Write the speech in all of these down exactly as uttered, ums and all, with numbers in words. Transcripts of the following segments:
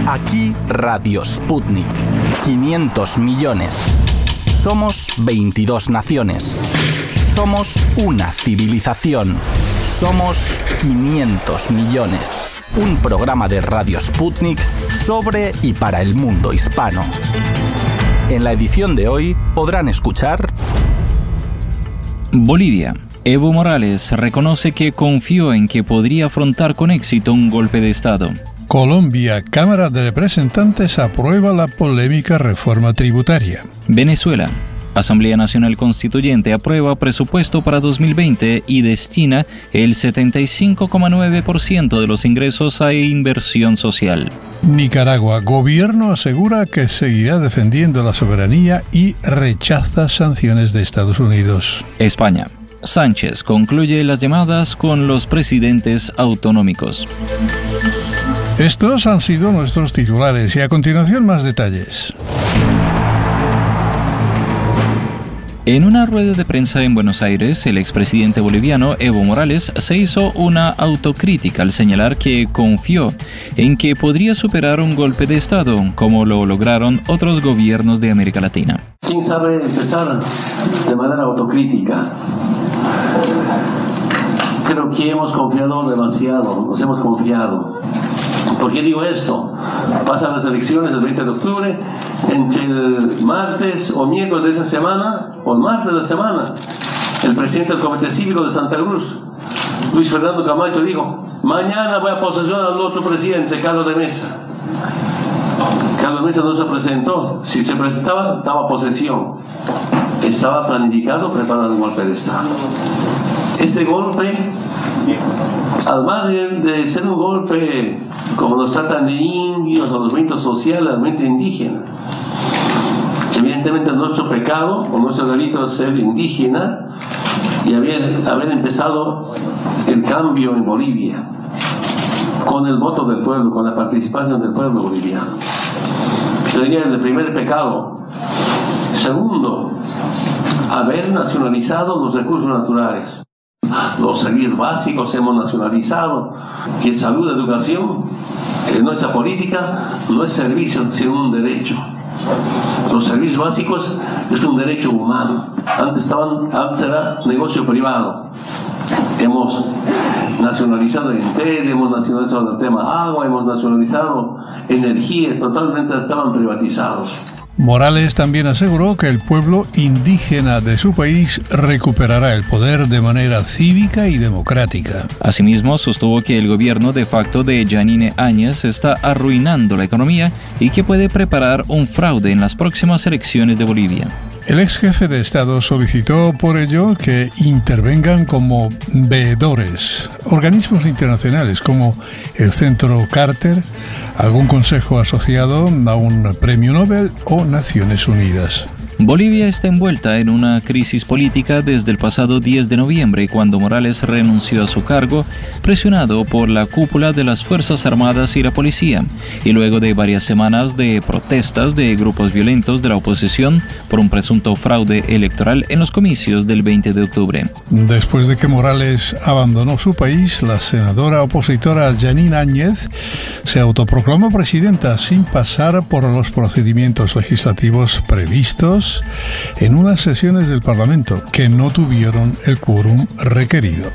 Aquí Radio Sputnik. quinientos millones. Somos veintidós naciones. Somos una civilización. Somos quinientos millones. Un programa de Radio Sputnik sobre y para el mundo hispano. En la edición de hoy podrán escuchar... Bolivia. Evo Morales reconoce que confió en que podría afrontar con éxito un golpe de Estado. Colombia. Cámara de Representantes aprueba la polémica reforma tributaria. Venezuela. Asamblea Nacional Constituyente aprueba presupuesto para dos mil veinte y destina el setenta y cinco coma nueve por ciento de los ingresos a inversión social. Nicaragua. Gobierno asegura que seguirá defendiendo la soberanía y rechaza sanciones de Estados Unidos. España. Sánchez concluye las llamadas con los presidentes autonómicos. Estos han sido nuestros titulares y a continuación más detalles. En una rueda de prensa en Buenos Aires, el expresidente boliviano Evo Morales se hizo una autocrítica al señalar que confió en que podría superar un golpe de Estado, como lo lograron otros gobiernos de América Latina. ¿Quién sabe empezar de manera autocrítica? Creo que hemos confiado demasiado, nos hemos confiado. ¿Por qué digo esto? Pasan las elecciones el veinte de octubre, entre el martes o miércoles de esa semana, o el martes de la semana, el presidente del Comité Cívico de Santa Cruz, Luis Fernando Camacho, dijo: mañana voy a posesionar al otro presidente, Carlos de Mesa. Carlos Mesa no se presentó. Si se presentaba, daba posesión. Estaba planificado, preparado un golpe de Estado. Ese golpe, al margen de ser un golpe como nos tratan de indios o los movimientos sociales, realmente indígenas, evidentemente nuestro pecado o nuestro delito es ser indígena y haber, haber empezado el cambio en Bolivia con el voto del pueblo, con la participación del pueblo boliviano. Sería el primer pecado. Segundo, haber nacionalizado los recursos naturales. Los servicios básicos hemos nacionalizado, que salud, educación, en nuestra política no es servicio, sino un derecho. Los servicios básicos es un derecho humano. Antes, estaban, antes era negocio privado. Hemos nacionalizado el Intel, hemos nacionalizado el tema agua, hemos nacionalizado energía, totalmente estaban privatizados. Morales también aseguró que el pueblo indígena de su país recuperará el poder de manera cívica y democrática. Asimismo, sostuvo que el gobierno de facto de Yanine Áñez está arruinando la economía y que puede preparar un fraude en las próximas elecciones de Bolivia. El ex jefe de Estado solicitó por ello que intervengan como veedores organismos internacionales como el Centro Carter, algún consejo asociado a un premio Nobel o Naciones Unidas. Bolivia está envuelta en una crisis política desde el pasado diez de noviembre, cuando Morales renunció a su cargo, presionado por la cúpula de las Fuerzas Armadas y la policía, y luego de varias semanas de protestas de grupos violentos de la oposición por un presunto fraude electoral en los comicios del veinte de octubre. Después de que Morales abandonó su país, la senadora opositora Yanine Áñez se autoproclamó presidenta sin pasar por los procedimientos legislativos previstos en unas sesiones del Parlamento que no tuvieron el quórum requerido.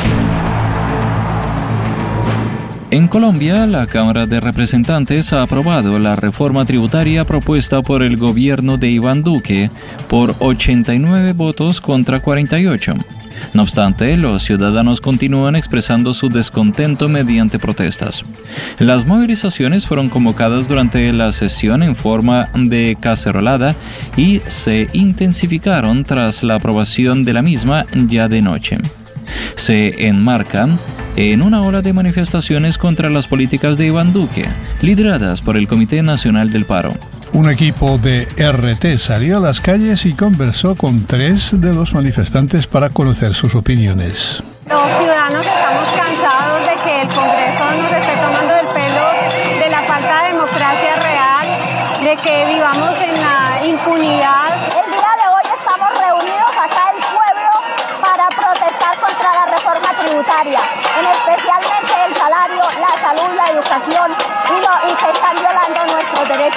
En Colombia, la Cámara de Representantes ha aprobado la reforma tributaria propuesta por el gobierno de Iván Duque por ochenta y nueve votos contra cuarenta y ocho. No obstante, los ciudadanos continúan expresando su descontento mediante protestas. Las movilizaciones fueron convocadas durante la sesión en forma de cacerolada y se intensificaron tras la aprobación de la misma ya de noche. Se enmarcan en una ola de manifestaciones contra las políticas de Iván Duque, lideradas por el Comité Nacional del Paro. Un equipo de R T salió a las calles y conversó con tres de los manifestantes para conocer sus opiniones. Los ciudadanos estamos cansados de que el Congreso nos esté tomando del pelo, de la falta de democracia real, de que vivamos en la impunidad. El día de hoy estamos reunidos acá el pueblo para protestar contra la reforma tributaria, en especialmente el salario, la salud, la educación y, lo, y que están violando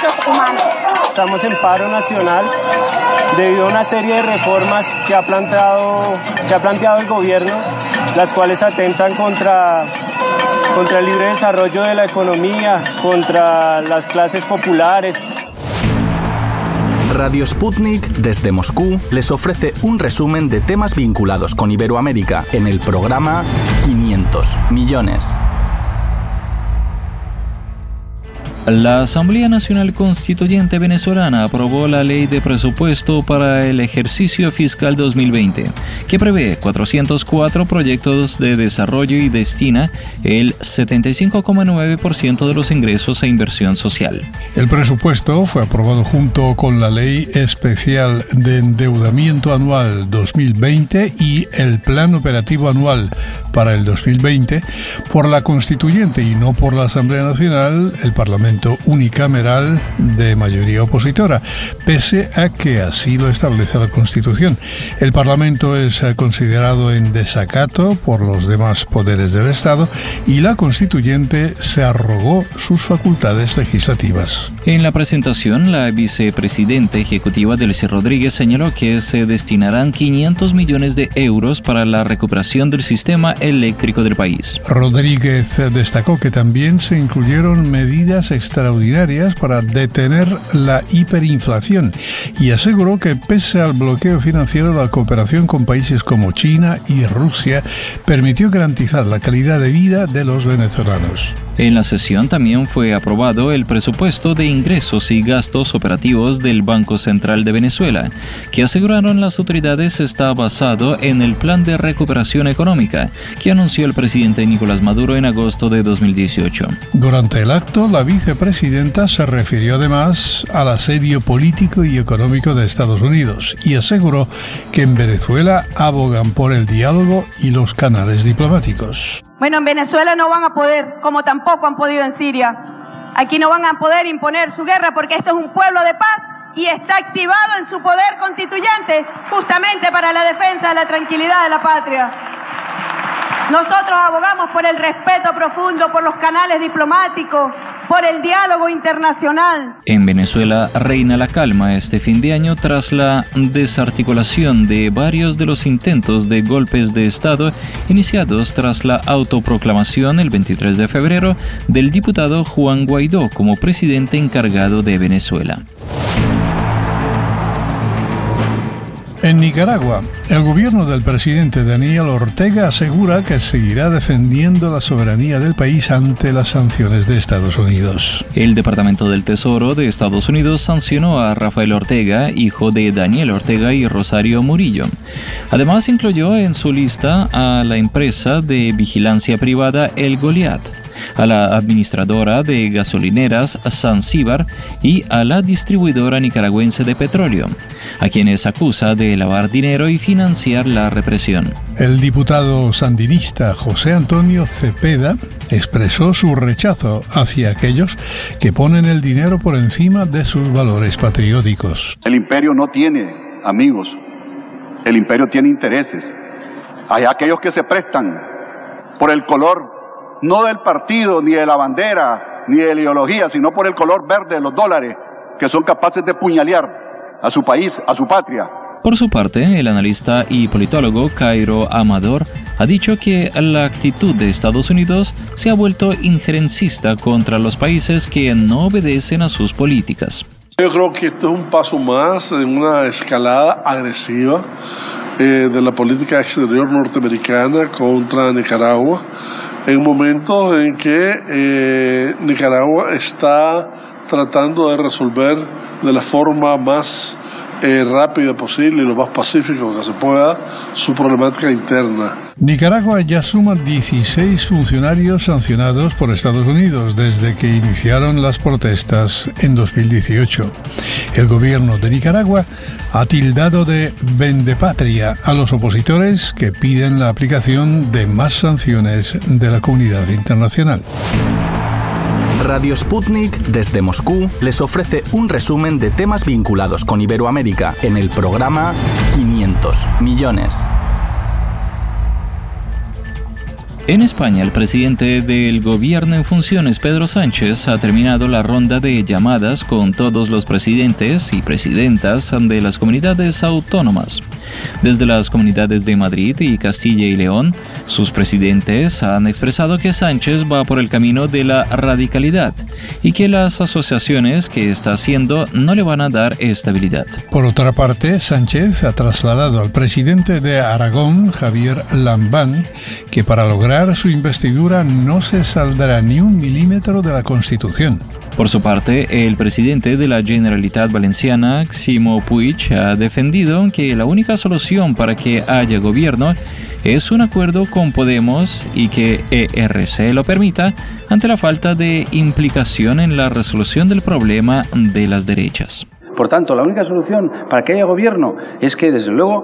derechos humanos. Estamos en paro nacional debido a una serie de reformas que ha planteado, que ha planteado el gobierno, las cuales atentan contra, contra el libre desarrollo de la economía, contra las clases populares. Radio Sputnik desde Moscú les ofrece un resumen de temas vinculados con Iberoamérica en el programa quinientos millones. La Asamblea Nacional Constituyente venezolana aprobó la Ley de Presupuesto para el ejercicio fiscal dos mil veinte, que prevé cuatrocientos cuatro proyectos de desarrollo y destina el setenta y cinco coma nueve por ciento de los ingresos a inversión social. El presupuesto fue aprobado junto con la Ley Especial de Endeudamiento Anual dos mil veinte y el Plan Operativo Anual para el dos mil veinte por la Constituyente y no por la Asamblea Nacional, el Parlamento unicameral de mayoría opositora, pese a que así lo establece la Constitución. El Parlamento es considerado en desacato por los demás poderes del Estado y la Constituyente se arrogó sus facultades legislativas. En la presentación, la vicepresidenta ejecutiva Delcy Rodríguez señaló que se destinarán quinientos millones de euros para la recuperación del sistema eléctrico del país. Rodríguez destacó que también se incluyeron medidas extraordinarias para detener la hiperinflación y aseguró que pese al bloqueo financiero, la cooperación con países como China y Rusia permitió garantizar la calidad de vida de los venezolanos. En la sesión también fue aprobado el presupuesto de ingresos y gastos operativos del Banco Central de Venezuela, que aseguraron las autoridades está basado en el Plan de Recuperación Económica que anunció el presidente Nicolás Maduro en agosto de dos mil dieciocho. Durante el acto, la vicepresidenta se refirió además al asedio político y económico de Estados Unidos y aseguró que en Venezuela abogan por el diálogo y los canales diplomáticos. Bueno, en Venezuela no van a poder, como tampoco han podido en Siria. Aquí no van a poder imponer su guerra porque esto es un pueblo de paz y está activado en su poder constituyente justamente para la defensa de la tranquilidad de la patria. Nosotros abogamos por el respeto profundo, por los canales diplomáticos, por el diálogo internacional. En Venezuela reina la calma este fin de año tras la desarticulación de varios de los intentos de golpes de Estado iniciados tras la autoproclamación el veintitrés de febrero del diputado Juan Guaidó como presidente encargado de Venezuela. En Nicaragua, el gobierno del presidente Daniel Ortega asegura que seguirá defendiendo la soberanía del país ante las sanciones de Estados Unidos. El Departamento del Tesoro de Estados Unidos sancionó a Rafael Ortega, hijo de Daniel Ortega y Rosario Murillo. Además, incluyó en su lista a la empresa de vigilancia privada El Goliat, a la administradora de gasolineras Zanzíbar y a la distribuidora nicaragüense de petróleo, a quienes acusa de lavar dinero y financiar la represión. El diputado sandinista José Antonio Cepeda expresó su rechazo hacia aquellos que ponen el dinero por encima de sus valores patrióticos. El imperio no tiene amigos, el imperio tiene intereses. Hay aquellos que se prestan por el color no del partido, ni de la bandera, ni de la ideología, sino por el color verde de los dólares, que son capaces de puñalear a su país, a su patria. Por su parte, el analista y politólogo Cairo Amador ha dicho que la actitud de Estados Unidos se ha vuelto injerencista contra los países que no obedecen a sus políticas. Yo creo que esto es un paso más en una escalada agresiva eh, de la política exterior norteamericana contra Nicaragua, en momentos en que eh, Nicaragua está tratando de resolver de la forma más eh, rápida posible y lo más pacífico que se pueda su problemática interna. Nicaragua ya suma dieciséis funcionarios sancionados por Estados Unidos desde que iniciaron las protestas en dos mil dieciocho. El gobierno de Nicaragua ha tildado de vendepatria a los opositores que piden la aplicación de más sanciones de la comunidad internacional. Radio Sputnik desde Moscú les ofrece un resumen de temas vinculados con Iberoamérica en el programa quinientos millones. En España, el presidente del gobierno en funciones, Pedro Sánchez, ha terminado la ronda de llamadas con todos los presidentes y presidentas de las comunidades autónomas. Desde las comunidades de Madrid y Castilla y León, sus presidentes han expresado que Sánchez va por el camino de la radicalidad y que las asociaciones que está haciendo no le van a dar estabilidad. Por otra parte, Sánchez ha trasladado al presidente de Aragón, Javier Lambán, que para lograr su investidura no se saldrá ni un milímetro de la Constitución. Por su parte, el presidente de la Generalitat Valenciana, Ximo Puig, ha defendido que la única solución para que haya gobierno es un acuerdo con Podemos y que E R C lo permita ante la falta de implicación en la resolución del problema de las derechas. Por tanto, la única solución para que haya gobierno es que, desde luego,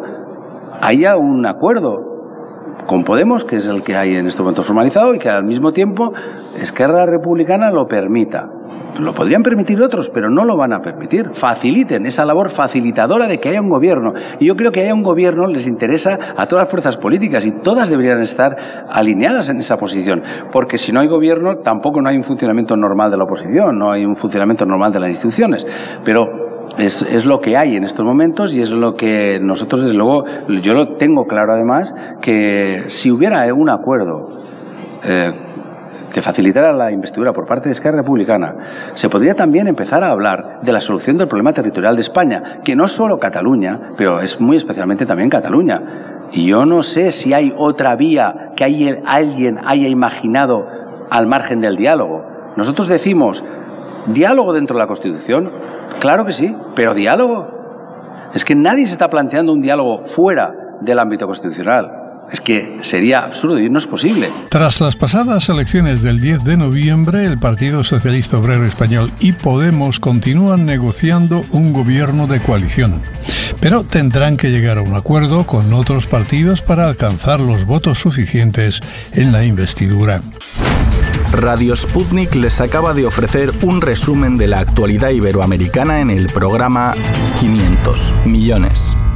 haya un acuerdo con Podemos, que es el que hay en este momento formalizado, y que al mismo tiempo Esquerra Republicana lo permita. Lo podrían permitir otros, pero no lo van a permitir. Faciliten esa labor facilitadora de que haya un gobierno. Y yo creo que haya un gobierno les interesa a todas las fuerzas políticas y todas deberían estar alineadas en esa posición. Porque si no hay gobierno, tampoco no hay un funcionamiento normal de la oposición, no hay un funcionamiento normal de las instituciones. Pero Es, es lo que hay en estos momentos y es lo que nosotros, desde luego, yo lo tengo claro además, que si hubiera un acuerdo eh, que facilitara la investidura por parte de Esquerra Republicana, se podría también empezar a hablar de la solución del problema territorial de España, que no es solo Cataluña, pero es muy especialmente también Cataluña. Y yo no sé si hay otra vía que hay, alguien haya imaginado al margen del diálogo. Nosotros decimos diálogo dentro de la Constitución. Claro que sí, pero diálogo. Es que nadie se está planteando un diálogo fuera del ámbito constitucional. Es que sería absurdo y no es posible. Tras las pasadas elecciones del diez de noviembre, el Partido Socialista Obrero Español y Podemos continúan negociando un gobierno de coalición. Pero tendrán que llegar a un acuerdo con otros partidos para alcanzar los votos suficientes en la investidura. Radio Sputnik les acaba de ofrecer un resumen de la actualidad iberoamericana en el programa quinientos millones.